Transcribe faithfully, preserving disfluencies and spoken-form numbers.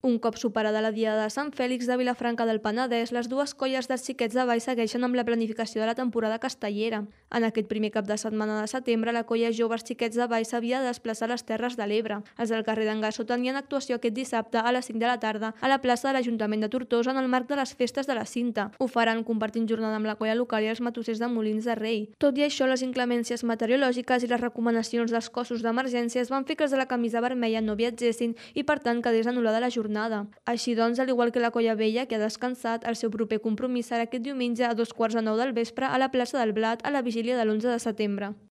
Un cop superada la Diada de Sant Fèlix de Vilafranca del Penedès, les dues colles dels Xiquets de Valls segueixen amb la planificació de la temporada castellera. En aquest primer cap de setmana de setembre, la colla Joves Xiquets de Valls s'havia de desplaçar a les Terres de l'Ebre. Els del carrer d'en Gassó tenien actuació aquest dissabte a les cinc de la tarda a la plaça de l'Ajuntament de Tortosa en el marc de les festes de la Cinta. Ho faran compartint jornada amb la colla local i els matossers de Molins de Rei. Tot i això, les inclemències meteorològiques i les recomanacions dels cossos d'emergències van fer que els de la camisa vermella no viatgessin i, per tant, quedés anul·lada la jornada. Així doncs, al igual que la colla vella, que ha descansat, el seu proper compromís serà aquest diumenge a dos quarts de nou del vespre a la plaça del Blat a la vigília de l'onze de setembre.